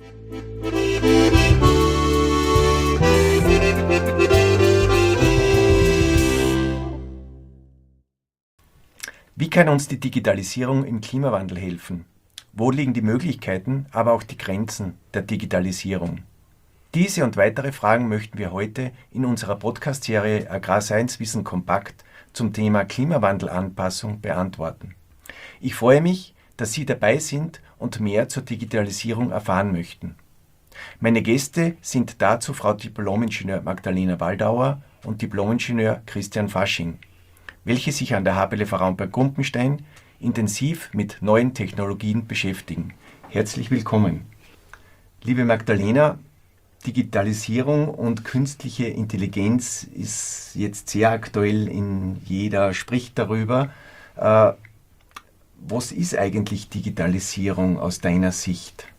Wie kann uns die Digitalisierung im Klimawandel helfen? Wo liegen die Möglichkeiten, aber auch die Grenzen der Digitalisierung? Diese und weitere Fragen möchten wir heute in unserer Podcast-Serie Agrarscience Wissen kompakt zum Thema Klimawandelanpassung beantworten. Ich freue mich, dass Sie dabei sind und mehr zur Digitalisierung erfahren möchten. Meine Gäste sind dazu Frau Diplom-Ingenieur Magdalena Waldauer und Diplom-Ingenieur Christian Fasching, welche sich an der HPLV Raumberg-Gumpenstein intensiv mit neuen Technologien beschäftigen. Herzlich willkommen. Liebe Magdalena, Digitalisierung und künstliche Intelligenz ist jetzt sehr aktuell, jeder spricht darüber. Was ist eigentlich Digitalisierung aus deiner Sicht?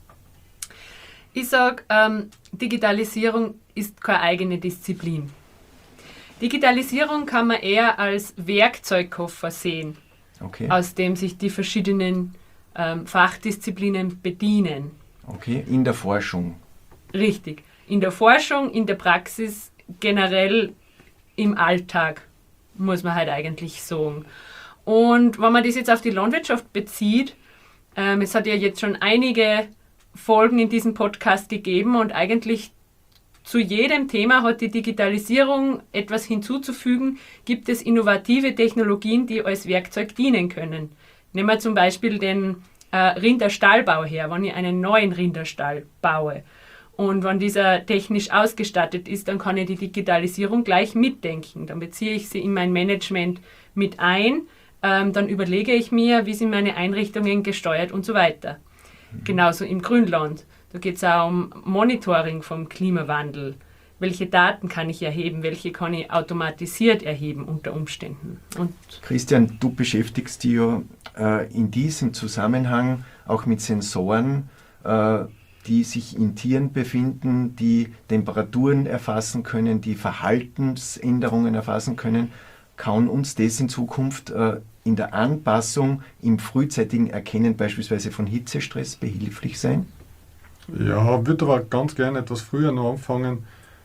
Ich sage, Digitalisierung ist keine eigene Disziplin. Digitalisierung kann man eher als Werkzeugkoffer sehen, okay, aus dem sich die verschiedenen Fachdisziplinen bedienen. Okay, in der Forschung. Richtig. In der Forschung, in der Praxis, generell im Alltag, muss man halt eigentlich sagen. Und wenn man das jetzt auf die Landwirtschaft bezieht, es hat ja jetzt schon einige Folgen in diesem Podcast gegeben und eigentlich zu jedem Thema hat die Digitalisierung etwas hinzuzufügen, gibt es innovative Technologien, die als Werkzeug dienen können. Nehmen wir zum Beispiel den Rinderstallbau her, wenn ich einen neuen Rinderstall baue. Und wenn dieser technisch ausgestattet ist, dann kann ich die Digitalisierung gleich mitdenken. Dann beziehe ich sie in mein Management mit ein, dann überlege ich mir, wie sind meine Einrichtungen gesteuert und so weiter. Genauso im Grünland. Da geht es auch um Monitoring vom Klimawandel. Welche Daten kann ich erheben? Welche kann ich automatisiert erheben unter Umständen? Und Christian, du beschäftigst dich ja in diesem Zusammenhang auch mit Sensoren, die sich in Tieren befinden, die Temperaturen erfassen können, die Verhaltensänderungen erfassen können. Kann uns das in Zukunft in der Anpassung, im frühzeitigen Erkennen beispielsweise von Hitzestress behilflich sein? Ja, würde aber ganz gerne etwas früher noch anfangen.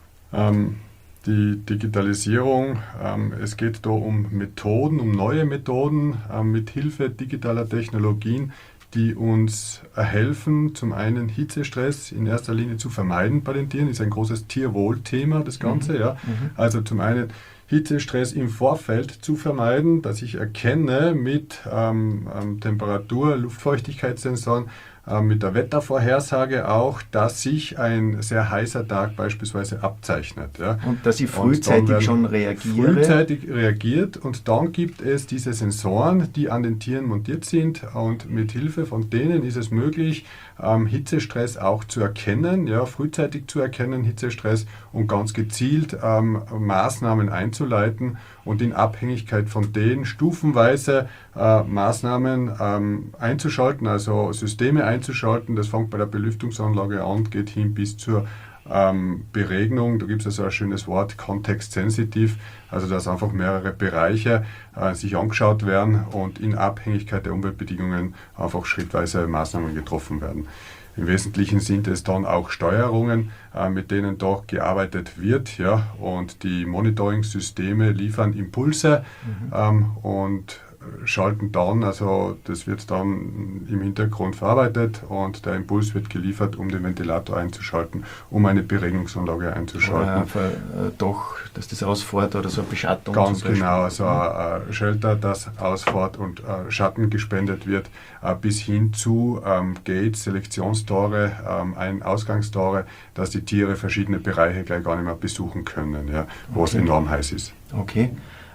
Die Digitalisierung, es geht da um Methoden, um neue Methoden mit Hilfe digitaler Technologien, die uns helfen, zum einen Hitzestress in erster Linie zu vermeiden bei den Tieren. Das ist ein großes Tierwohlthema, das Ganze. Ja. Also zum einen Hitzestress im Vorfeld zu vermeiden, dass ich erkenne mit Temperatur-, Luftfeuchtigkeitssensoren, mit der Wettervorhersage auch, dass sich ein sehr heißer Tag beispielsweise abzeichnet. Ja. Und dass ich frühzeitig schon reagiere. Frühzeitig reagiert und dann gibt es diese Sensoren, die an den Tieren montiert sind und mit Hilfe von denen ist es möglich, Hitzestress auch zu erkennen, ja, frühzeitig zu erkennen, Hitzestress und ganz gezielt Maßnahmen einzuleiten und in Abhängigkeit von denen stufenweise Maßnahmen einzuschalten, also Systeme einzuschalten. Das fängt bei der Belüftungsanlage an, geht hin bis zur Beregnung. Da gibt es also ein schönes Wort, kontextsensitiv, also dass einfach mehrere Bereiche sich angeschaut werden und in Abhängigkeit der Umweltbedingungen einfach schrittweise Maßnahmen getroffen werden. Im Wesentlichen sind es dann auch Steuerungen, mit denen doch gearbeitet wird, ja, und die Monitoring-Systeme liefern Impulse und schalten dann, also das wird dann im Hintergrund verarbeitet und der Impuls wird geliefert, um den Ventilator einzuschalten, um eine Beregnungsanlage einzuschalten. Doch, dass das ausfährt oder so eine Beschattung. Ganz genau, also ein Shelter, das ausfährt und Schatten gespendet wird, bis hin zu Gates, Selektionstore, Ein-Ausgangstore, dass die Tiere verschiedene Bereiche gleich gar nicht mehr besuchen können, ja, wo es enorm heiß ist. Okay.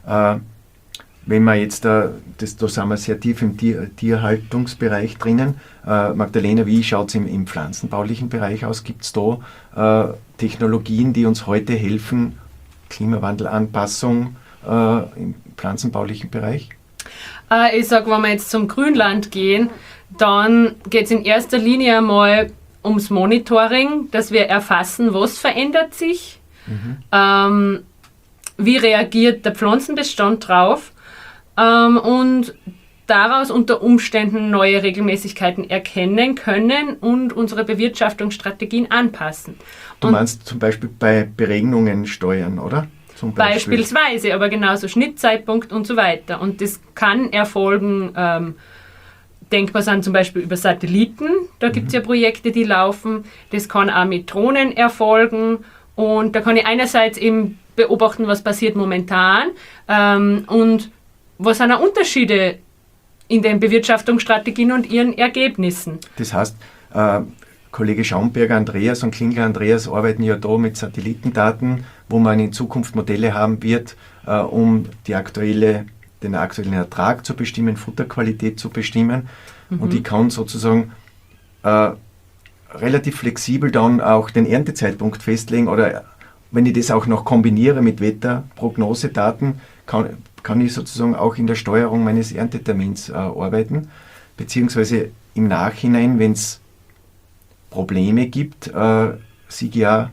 Wenn wir jetzt, da sind wir sehr tief im Tierhaltungsbereich drinnen. Magdalena, wie schaut es im pflanzenbaulichen Bereich aus? Gibt es da Technologien, die uns heute helfen, Klimawandelanpassung im pflanzenbaulichen Bereich? Ich sage, wenn wir jetzt zum Grünland gehen, dann geht es in erster Linie einmal ums Monitoring, dass wir erfassen, was verändert sich, wie reagiert der Pflanzenbestand drauf. Und daraus unter Umständen neue Regelmäßigkeiten erkennen können und unsere Bewirtschaftungsstrategien anpassen. Du meinst zum Beispiel bei Beregnungen steuern, oder? Zum Beispiel. Beispielsweise, aber genauso Schnittzeitpunkt und so weiter. Und das kann erfolgen, denkbar sind zum Beispiel über Satelliten, da gibt es ja Projekte, die laufen. Das kann auch mit Drohnen erfolgen. Und da kann ich einerseits eben beobachten, was passiert momentan und was sind auch Unterschiede in den Bewirtschaftungsstrategien und ihren Ergebnissen. Das heißt, Kollege Schaumberger Andreas und Klingler Andreas arbeiten ja da mit Satellitendaten, wo man in Zukunft Modelle haben wird, um den aktuellen Ertrag zu bestimmen, Futterqualität zu bestimmen. Und ich kann sozusagen relativ flexibel dann auch den Erntezeitpunkt festlegen, oder wenn ich das auch noch kombiniere mit Wetterprognosedaten, kann ich sozusagen auch in der Steuerung meines Erntetermins arbeiten, beziehungsweise im Nachhinein, wenn es Probleme gibt, sehe ich ja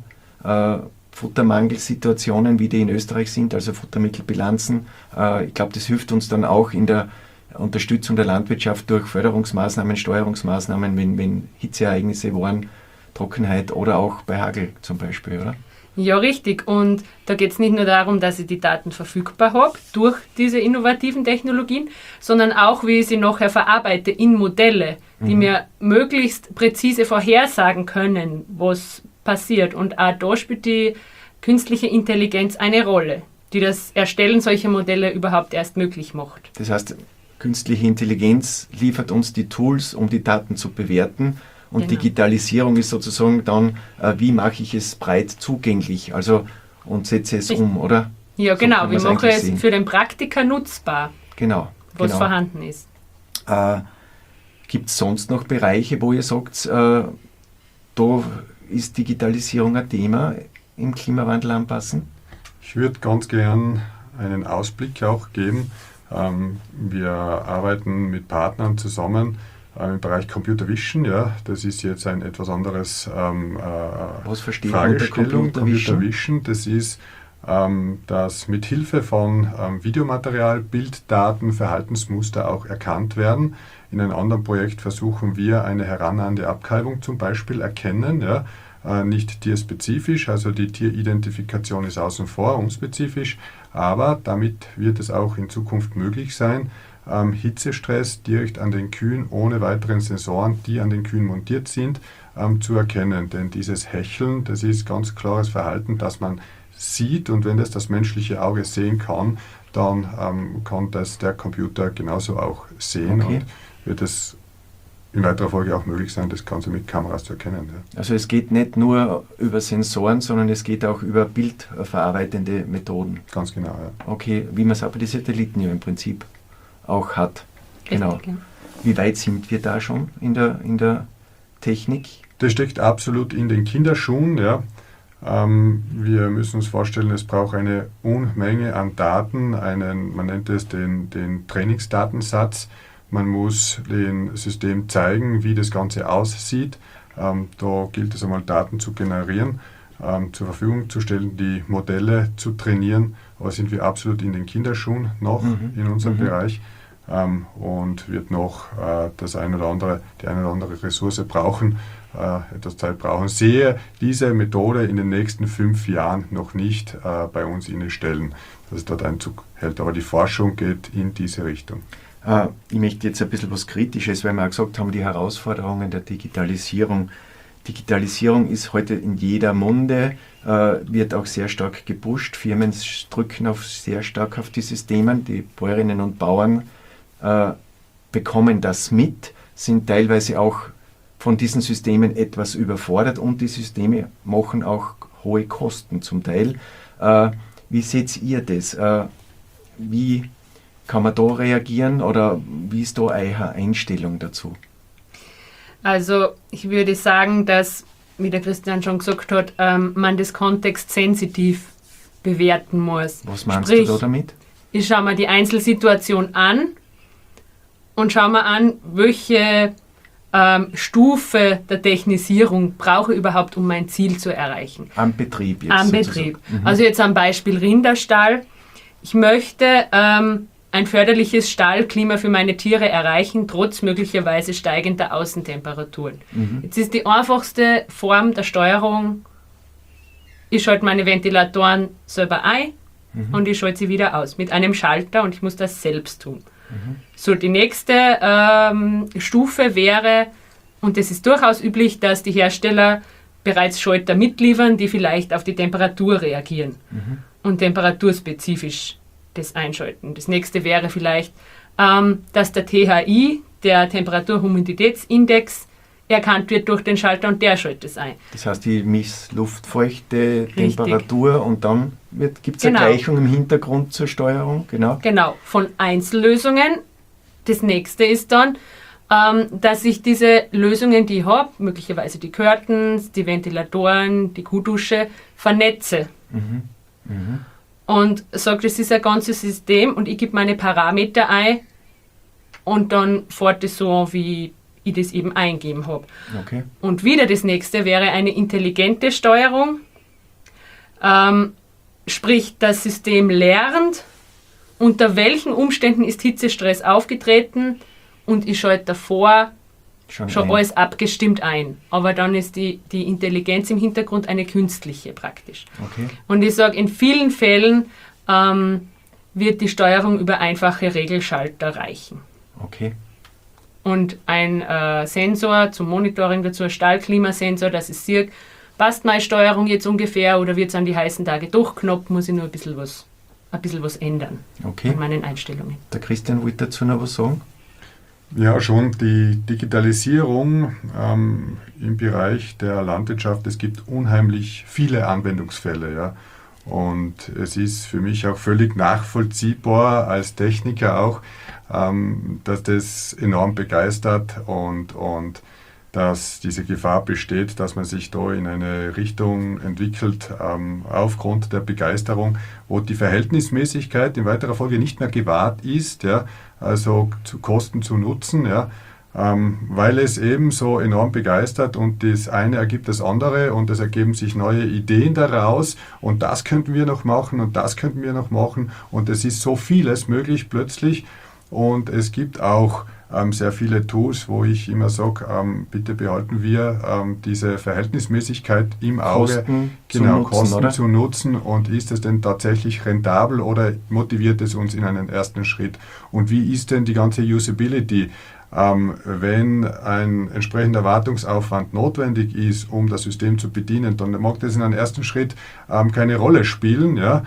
Futtermangelsituationen, wie die in Österreich sind, also Futtermittelbilanzen. Ich glaube, das hilft uns dann auch in der Unterstützung der Landwirtschaft durch Förderungsmaßnahmen, Steuerungsmaßnahmen, wenn Hitzeereignisse waren, Trockenheit oder auch bei Hagel zum Beispiel, oder? Ja, richtig. Und da geht es nicht nur darum, dass ich die Daten verfügbar habe durch diese innovativen Technologien, sondern auch, wie ich sie nachher verarbeite in Modelle, die mir möglichst präzise vorhersagen können, was passiert. Und auch da spielt die künstliche Intelligenz eine Rolle, die das Erstellen solcher Modelle überhaupt erst möglich macht. Das heißt, künstliche Intelligenz liefert uns die Tools, um die Daten zu bewerten. Und genau. Digitalisierung ist sozusagen dann, wie mache ich es breit zugänglich, also und setze es um, oder? Ja, So genau. kann Wie man's mache ich eigentlich es sehen. für den Praktiker nutzbar, Genau. was vorhanden ist. Gibt es sonst noch Bereiche, wo ihr sagt, da ist Digitalisierung ein Thema im Klimawandel anpassen? Ich würde ganz gern einen Ausblick auch geben. Wir arbeiten mit Partnern zusammen im Bereich Computer Vision. Ja, das ist jetzt ein etwas anderes Was versteht man unter Fragestellung. Computer Vision? Computer Vision, das ist, dass mit Hilfe von Videomaterial, Bilddaten, Verhaltensmuster auch erkannt werden. In einem anderen Projekt versuchen wir eine herannahende Abkalbung zum Beispiel erkennen, ja, nicht tierspezifisch, also die Tieridentifikation ist außen vor, unspezifisch, aber damit wird es auch in Zukunft möglich sein, Hitzestress direkt an den Kühen ohne weiteren Sensoren, die an den Kühen montiert sind, zu erkennen. Denn dieses Hecheln, das ist ganz klares Verhalten, das man sieht, und wenn das menschliche Auge sehen kann, dann kann das der Computer genauso auch sehen, Okay. und wird es in weiterer Folge auch möglich sein, das Ganze mit Kameras zu erkennen. Ja. Also es geht nicht nur über Sensoren, sondern es geht auch über bildverarbeitende Methoden. Ganz genau, ja. Okay, wie man es auch bei den Satelliten ja im Prinzip auch hat. Genau. Richtig, ja. Wie weit sind wir da schon in der Technik? Das steckt absolut in den Kinderschuhen. Ja. Wir müssen uns vorstellen, es braucht eine Unmenge an Daten, man nennt es den Trainingsdatensatz. Man muss dem System zeigen, wie das Ganze aussieht. Da gilt es einmal, Daten zu generieren, zur Verfügung zu stellen, die Modelle zu trainieren. Aber sind wir absolut in den Kinderschuhen noch in unserem Bereich, und wird noch die eine oder andere Ressource brauchen, etwas Zeit brauchen. Sehe diese Methode in den nächsten 5 Jahren noch nicht bei uns in den Stellen, dass es dort Einzug hält. Aber die Forschung geht in diese Richtung. Ich möchte jetzt ein bisschen was Kritisches, weil wir auch gesagt haben, die Herausforderungen der Digitalisierung. Digitalisierung ist heute in jeder Munde, wird auch sehr stark gepusht. Firmen drücken sehr stark auf dieses Thema. Die Bäuerinnen und Bauern bekommen das mit, sind teilweise auch von diesen Systemen etwas überfordert, und die Systeme machen auch hohe Kosten zum Teil. Wie seht ihr das? Wie kann man da reagieren, oder wie ist da eure Einstellung dazu? Also ich würde sagen, dass, wie der Christian schon gesagt hat, man das kontextsensitiv bewerten muss. Was meinst Sprich, du da damit? Ich schaue mir die Einzelsituation an und schaue mir an, welche Stufe der Technisierung brauche ich überhaupt, um mein Ziel zu erreichen. Am Betrieb jetzt. Am sozusagen. Betrieb. Also jetzt am Beispiel Rinderstall. Ich möchte ein förderliches Stallklima für meine Tiere erreichen, trotz möglicherweise steigender Außentemperaturen. Jetzt ist die einfachste Form der Steuerung, ich schalte meine Ventilatoren selber ein und ich schalte sie wieder aus mit einem Schalter und ich muss das selbst tun. So, die nächste Stufe wäre, und es ist durchaus üblich, dass die Hersteller bereits Schalter mitliefern, die vielleicht auf die Temperatur reagieren und temperaturspezifisch das einschalten. Das nächste wäre vielleicht, dass der THI, der Temperatur-Humiditätsindex, erkannt wird durch den Schalter und der schaltet es ein. Das heißt, ich misst Luftfeuchte, Temperatur und dann gibt es eine Gleichung im Hintergrund zur Steuerung. Genau, von Einzellösungen. Das nächste ist dann, dass ich diese Lösungen, die ich habe, möglicherweise die Curtains, die Ventilatoren, die Kuhdusche, vernetze. Und sage, das ist ein ganzes System und ich gebe meine Parameter ein und dann fährt es so, wie ich das eben eingeben habe. Okay. Und wieder das nächste wäre eine intelligente Steuerung. Sprich, das System lernt, unter welchen Umständen ist Hitzestress aufgetreten und ich schalte davor schon alles abgestimmt ein. Aber dann ist die Intelligenz im Hintergrund eine künstliche praktisch. Okay. Und ich sage, in vielen Fällen wird die Steuerung über einfache Regelschalter reichen. Okay. Und ein Sensor zum Monitoring dazu, ein Stallklimasensor, dass ich sehe, passt meine Steuerung jetzt ungefähr oder wird es an die heißen Tage durchknoppt, muss ich nur ein bisschen was ändern an meinen Einstellungen. Der Christian wollte dazu noch was sagen? Ja, schon die Digitalisierung im Bereich der Landwirtschaft, es gibt unheimlich viele Anwendungsfälle. Ja. Und es ist für mich auch völlig nachvollziehbar als Techniker auch, dass das enorm begeistert und dass diese Gefahr besteht, dass man sich da in eine Richtung entwickelt, aufgrund der Begeisterung, wo die Verhältnismäßigkeit in weiterer Folge nicht mehr gewahrt ist, ja, also zu Kosten zu Nutzen, ja, weil es eben so enorm begeistert und das eine ergibt das andere und es ergeben sich neue Ideen daraus und das könnten wir noch machen und das könnten wir noch machen und es ist so vieles möglich plötzlich und es gibt auch sehr viele Tools, wo ich immer sage, bitte behalten wir diese Verhältnismäßigkeit im Auge, Kosten zu nutzen und ist es denn tatsächlich rentabel oder motiviert es uns in einen ersten Schritt und wie ist denn die ganze Usability? Wenn ein entsprechender Wartungsaufwand notwendig ist, um das System zu bedienen, dann mag das in einem ersten Schritt keine Rolle spielen, ja.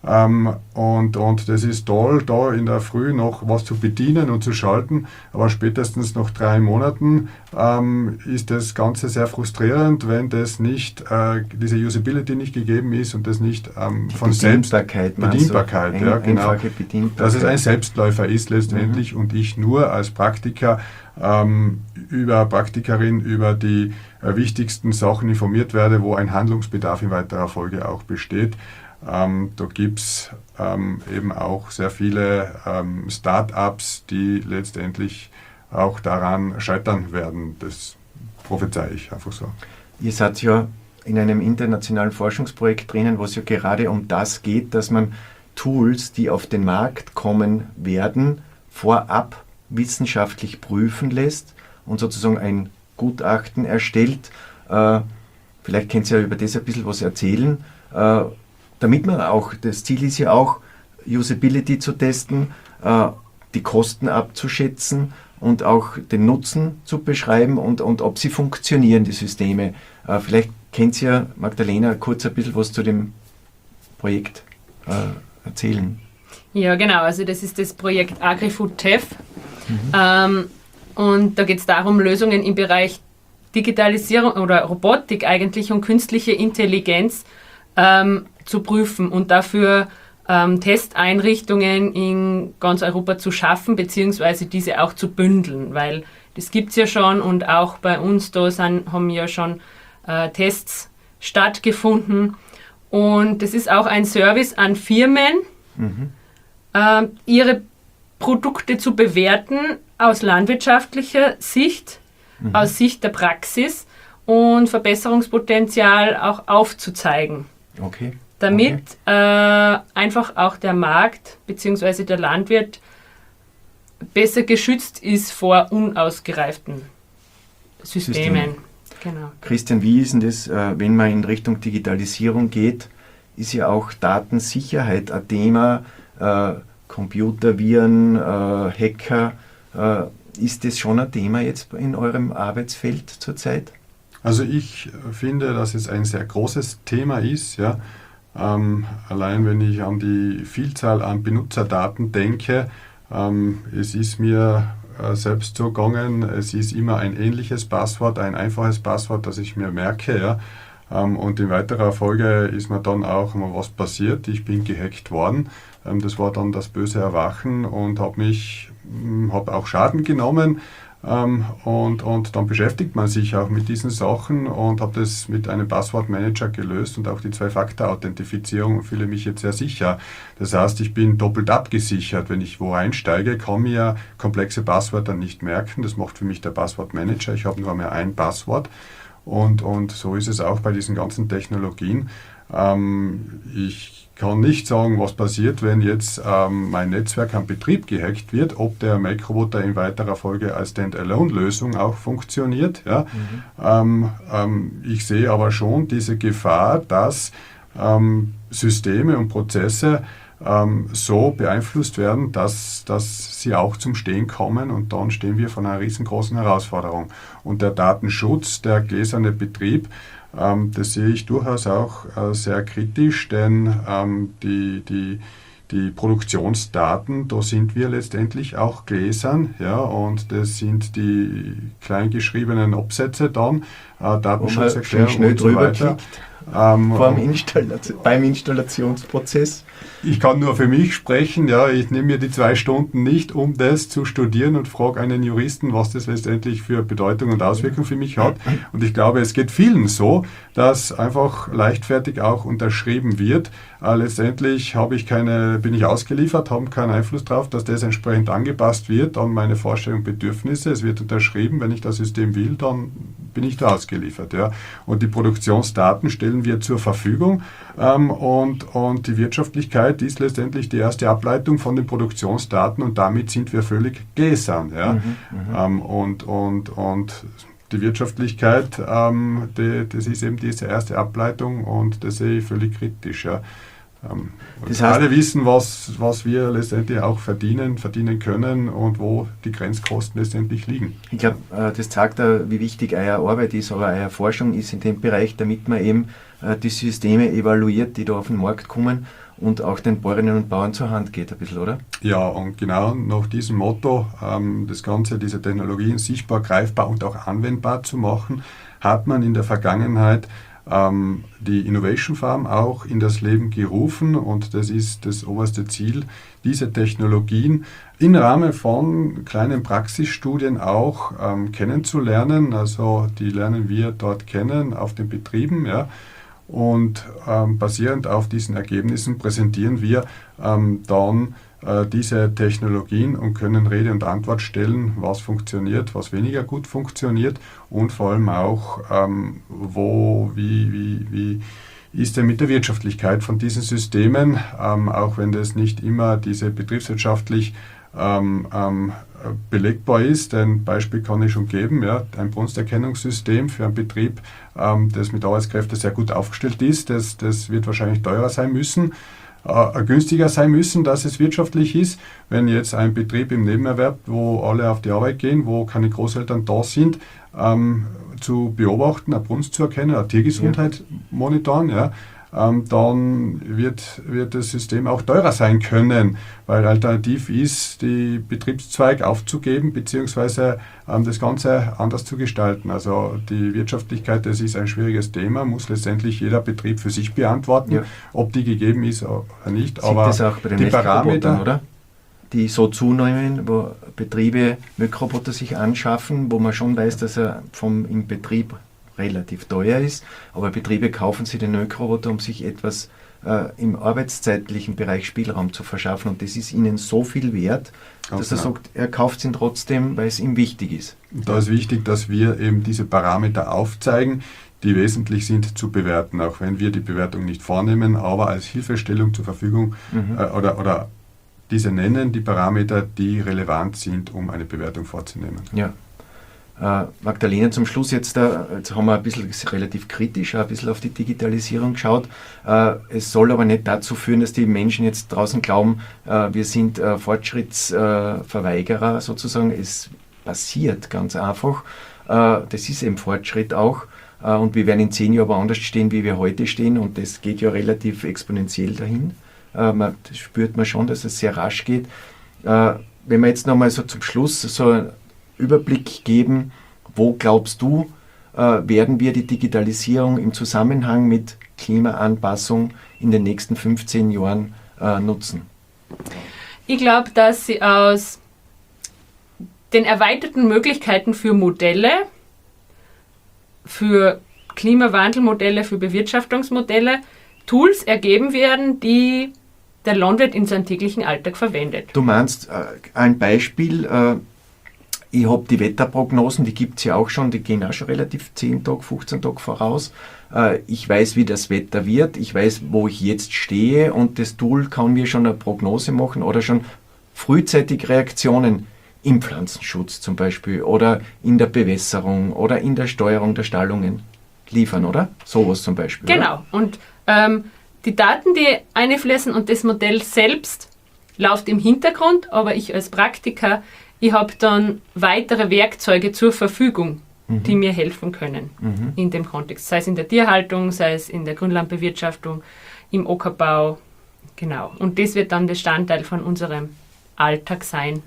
Und das ist toll, da in der Früh noch was zu bedienen und zu schalten, aber spätestens nach 3 Monaten ist das Ganze sehr frustrierend, wenn das nicht, diese Usability nicht gegeben ist und das nicht von Bedienbarkeit, ja, genau, dass es ein Selbstläufer ist letztendlich und ich nur als Praktiker Praktikerin über die wichtigsten Sachen informiert werde, wo ein Handlungsbedarf in weiterer Folge auch besteht. Da gibt es eben auch sehr viele Start-ups, die letztendlich auch daran scheitern werden. Das prophezeie ich einfach so. Ihr seid ja in einem internationalen Forschungsprojekt drinnen, wo es ja gerade um das geht, dass man Tools, die auf den Markt kommen werden, vorab wissenschaftlich prüfen lässt und sozusagen ein Gutachten erstellt. Vielleicht könnt ihr ja über das ein bisschen was erzählen. Damit man auch, das Ziel ist ja auch, Usability zu testen, die Kosten abzuschätzen und auch den Nutzen zu beschreiben und ob sie funktionieren, die Systeme. Vielleicht könnt ihr, Magdalena, kurz ein bisschen was zu dem Projekt erzählen. Ja, genau. Also das ist das Projekt AgriFood TEF. Und da geht es darum, Lösungen im Bereich Digitalisierung oder Robotik eigentlich und künstliche Intelligenz zu prüfen und dafür Testeinrichtungen in ganz Europa zu schaffen, beziehungsweise diese auch zu bündeln, weil das gibt es ja schon und auch bei uns da haben ja schon Tests stattgefunden und das ist auch ein Service an Firmen, ihre Produkte zu bewerten aus landwirtschaftlicher Sicht, aus Sicht der Praxis und Verbesserungspotenzial auch aufzuzeigen. Okay. Damit einfach auch der Markt bzw. der Landwirt besser geschützt ist vor unausgereiften Systemen. Genau. Christian, wie ist denn das, wenn man in Richtung Digitalisierung geht, ist ja auch Datensicherheit ein Thema, Computerviren, Hacker. Ist das schon ein Thema jetzt in eurem Arbeitsfeld zurzeit? Also ich finde, dass es ein sehr großes Thema ist. Ja. Allein wenn ich an die Vielzahl an Benutzerdaten denke, es ist mir selbst so gegangen, es ist immer ein ähnliches Passwort, ein einfaches Passwort, das ich mir merke. Ja. Und in weiterer Folge ist mir dann auch mal was passiert. Ich bin gehackt worden. Das war dann das böse Erwachen und habe auch Schaden genommen. Und dann beschäftigt man sich auch mit diesen Sachen und habe das mit einem Passwortmanager gelöst und auch die Zwei-Faktor-Authentifizierung und fühle mich jetzt sehr sicher. Das heißt, ich bin doppelt abgesichert. Wenn ich wo einsteige, kann mir komplexe Passwörter nicht merken. Das macht für mich der Passwortmanager. Ich habe nur mehr ein Passwort. Und so ist es auch bei diesen ganzen Technologien. Ich kann nicht sagen, was passiert, wenn jetzt mein Netzwerk am Betrieb gehackt wird, ob der Make-Roboter in weiterer Folge als Stand-Alone-Lösung auch funktioniert. Ja. Ich sehe aber schon diese Gefahr, dass Systeme und Prozesse so beeinflusst werden, dass sie auch zum Stehen kommen und dann stehen wir vor einer riesengroßen Herausforderung. Und der Datenschutz, der gläserne Betrieb, das sehe ich durchaus auch sehr kritisch, denn die Produktionsdaten, da sind wir letztendlich auch gläsern, ja, und das sind die kleingeschriebenen Absätze dann, Datenschutzerklärung und so weiter. Beim Installationsprozess. Ich kann nur für mich sprechen, ja, ich nehme mir die 2 Stunden nicht, um das zu studieren und frage einen Juristen, was das letztendlich für Bedeutung und Auswirkung für mich hat. Und ich glaube, es geht vielen so, dass einfach leichtfertig auch unterschrieben wird. Letztendlich bin ich ausgeliefert, habe keinen Einfluss darauf, dass das entsprechend angepasst wird an meine Vorstellungen und Bedürfnisse. Es wird unterschrieben, wenn ich das System will, dann bin ich da ausgeliefert. Ja. Und die Produktionsdaten stellen wir zur Verfügung und die Wirtschaftlichkeit ist letztendlich die erste Ableitung von den Produktionsdaten und damit sind wir völlig gläsern. Ja. Und die Wirtschaftlichkeit, das ist eben diese erste Ableitung und das sehe ich völlig kritisch. Ja. Das heißt, alle wissen, was wir letztendlich auch verdienen können und wo die Grenzkosten letztendlich liegen. Ich glaube, das zeigt auch, wie wichtig eure Arbeit ist, aber eure Forschung ist in dem Bereich, damit man eben die Systeme evaluiert, die da auf den Markt kommen und auch den Bäuerinnen und Bauern zur Hand geht ein bisschen, oder? Ja, und genau nach diesem Motto, das Ganze, diese Technologien sichtbar, greifbar und auch anwendbar zu machen, hat man in der Vergangenheit die Innovation Farm auch in das Leben gerufen und das ist das oberste Ziel, diese Technologien im Rahmen von kleinen Praxisstudien auch kennenzulernen. Also die lernen wir dort kennen auf den Betrieben, ja. Und basierend auf diesen Ergebnissen präsentieren wir dann diese Technologien und können Rede und Antwort stellen, was funktioniert, was weniger gut funktioniert und vor allem auch, wie ist denn mit der Wirtschaftlichkeit von diesen Systemen, auch wenn das nicht immer diese betriebswirtschaftlich belegbar ist. Ein Beispiel kann ich schon geben, ja, ein Brunsterkennungssystem für einen Betrieb, das mit Arbeitskräften sehr gut aufgestellt ist, das wird wahrscheinlich teurer sein müssen, günstiger sein müssen, dass es wirtschaftlich ist. Wenn jetzt ein Betrieb im Nebenerwerb, wo alle auf die Arbeit gehen, wo keine Großeltern da sind, zu beobachten, eine Brunst zu erkennen, eine Tiergesundheit monitoren, ja, dann wird das System auch teurer sein können, weil alternativ ist, die Betriebszweig aufzugeben bzw. das Ganze anders zu gestalten. Also die Wirtschaftlichkeit, das ist ein schwieriges Thema, muss letztendlich jeder Betrieb für sich beantworten, ja, ob die gegeben ist oder nicht. Sieht aber das auch bei den die Parameter, oder? Die so zunehmen, wo Betriebe Mikroboter sich anschaffen, wo man schon weiß, dass er im Betrieb relativ teuer ist, aber Betriebe kaufen sich den Mikroboter, um sich etwas im arbeitszeitlichen Bereich Spielraum zu verschaffen und das ist ihnen so viel wert, dass er sagt, er kauft ihn trotzdem, weil es ihm wichtig ist. Da ist wichtig, dass wir eben diese Parameter aufzeigen, die wesentlich sind zu bewerten, auch wenn wir die Bewertung nicht vornehmen, aber als Hilfestellung zur Verfügung oder diese nennen, die Parameter, die relevant sind, um eine Bewertung vorzunehmen. Ja. Magdalena, zum Schluss jetzt haben wir ein bisschen relativ kritisch ein bisschen auf die Digitalisierung geschaut. Es soll aber nicht dazu führen, dass die Menschen jetzt draußen glauben, wir sind Fortschrittsverweigerer sozusagen. Es passiert ganz einfach. Das ist eben Fortschritt auch. Und wir werden in 10 Jahren woanders stehen, wie wir heute stehen. Und das geht ja relativ exponentiell dahin. Das spürt man schon, dass es sehr rasch geht. Wenn wir jetzt nochmal so zum Schluss so einen Überblick geben, wo glaubst du, werden wir die Digitalisierung im Zusammenhang mit Klimaanpassung in den nächsten 15 Jahren nutzen? Ich glaube, dass sie aus den erweiterten Möglichkeiten für Modelle, für Klimawandelmodelle, für Bewirtschaftungsmodelle Tools ergeben werden, die der Landwirt in seinem täglichen Alltag verwendet. Du meinst ein Beispiel, ich habe die Wetterprognosen, die gibt es ja auch schon, die gehen auch schon relativ 10 Tage, 15 Tage voraus. Ich weiß, wie das Wetter wird, ich weiß, wo ich jetzt stehe und das Tool kann mir schon eine Prognose machen oder schon frühzeitig Reaktionen im Pflanzenschutz zum Beispiel oder in der Bewässerung oder in der Steuerung der Stallungen liefern, oder? Sowas zum Beispiel. Genau. Oder? Und die Daten, die einfließen und das Modell selbst läuft im Hintergrund, aber ich als Praktiker, ich habe dann weitere Werkzeuge zur Verfügung, die mir helfen können in dem Kontext. Sei es in der Tierhaltung, sei es in der Grünlandbewirtschaftung, im Ackerbau. Genau. Und das wird dann Bestandteil von unserem Alltag sein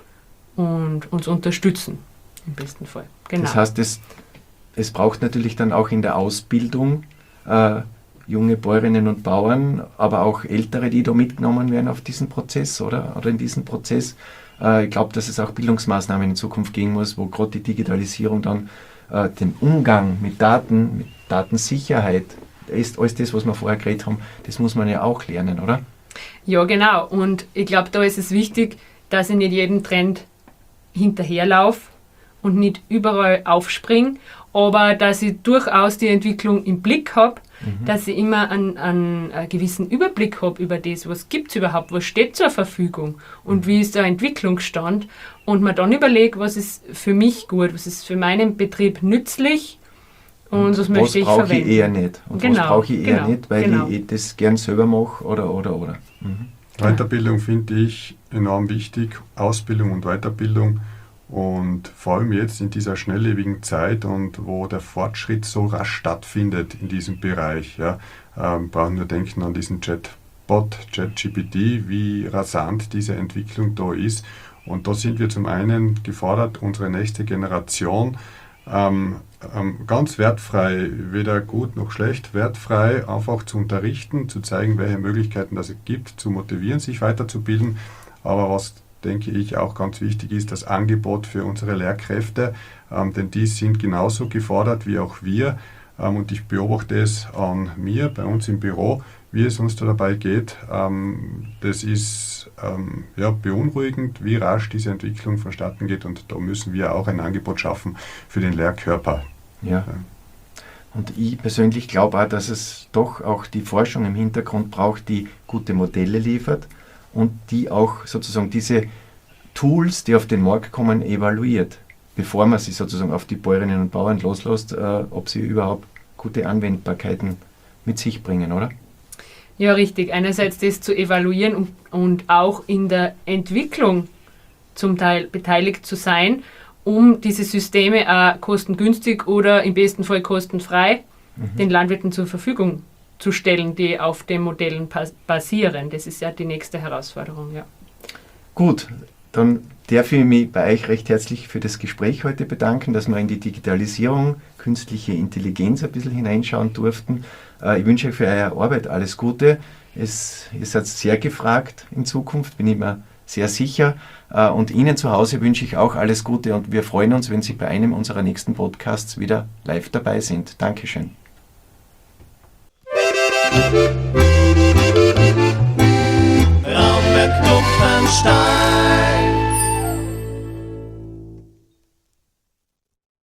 und uns unterstützen, im besten Fall. Genau. Das heißt, es braucht natürlich dann auch in der Ausbildung junge Bäuerinnen und Bauern, aber auch Ältere, die da mitgenommen werden auf diesen Prozess oder in diesen Prozess. Ich glaube, dass es auch Bildungsmaßnahmen in Zukunft geben muss, wo gerade die Digitalisierung dann den Umgang mit Daten, mit Datensicherheit, alles das, was wir vorher geredet haben, das muss man ja auch lernen, oder? Ja, genau. Und ich glaube, da ist es wichtig, dass ich nicht jedem Trend hinterherlaufe und nicht überall aufspringe, aber dass ich durchaus die Entwicklung im Blick habe, dass ich immer einen gewissen Überblick habe über das, was gibt es überhaupt, was steht zur Verfügung und wie ist der Entwicklungsstand und mir dann überlege, was ist für mich gut, was ist für meinen Betrieb nützlich und was möchte ich verwenden. Was brauche ich eher nicht und was brauche ich eher nicht, weil ich das gern selber mache oder. Weiterbildung finde ich enorm wichtig, Ausbildung und Weiterbildung. Und vor allem jetzt in dieser schnelllebigen Zeit und wo der Fortschritt so rasch stattfindet in diesem Bereich, ja, brauchen wir denken an diesen Chatbot, ChatGPT, wie rasant diese Entwicklung da ist. Und da sind wir zum einen gefordert, unsere nächste Generation ganz wertfrei, weder gut noch schlecht, wertfrei einfach zu unterrichten, zu zeigen, welche Möglichkeiten das es gibt, zu motivieren, sich weiterzubilden. Aber was denke ich, auch ganz wichtig ist das Angebot für unsere Lehrkräfte, denn die sind genauso gefordert wie auch wir. Und ich beobachte es an mir, bei uns im Büro, wie es uns da dabei geht. Das ist beunruhigend, wie rasch diese Entwicklung vonstatten geht. Und da müssen wir auch ein Angebot schaffen für den Lehrkörper. Ja. Und ich persönlich glaube auch, dass es doch auch die Forschung im Hintergrund braucht, die gute Modelle liefert und die auch sozusagen diese Tools, die auf den Markt kommen, evaluiert, bevor man sie sozusagen auf die Bäuerinnen und Bauern loslässt, ob sie überhaupt gute Anwendbarkeiten mit sich bringen, oder? Ja, richtig. Einerseits das zu evaluieren und auch in der Entwicklung zum Teil beteiligt zu sein, um diese Systeme auch kostengünstig oder im besten Fall kostenfrei den Landwirten zur Verfügung zu stellen, die auf den Modellen basieren. Das ist ja die nächste Herausforderung. Ja. Gut, dann darf ich mich bei euch recht herzlich für das Gespräch heute bedanken, dass wir in die Digitalisierung, künstliche Intelligenz ein bisschen hineinschauen durften. Ich wünsche euch für eure Arbeit alles Gute. Ihr seid sehr gefragt in Zukunft, bin ich mir sehr sicher. Und Ihnen zu Hause wünsche ich auch alles Gute und wir freuen uns, wenn Sie bei einem unserer nächsten Podcasts wieder live dabei sind. Dankeschön. Raumberg Kupfenstein.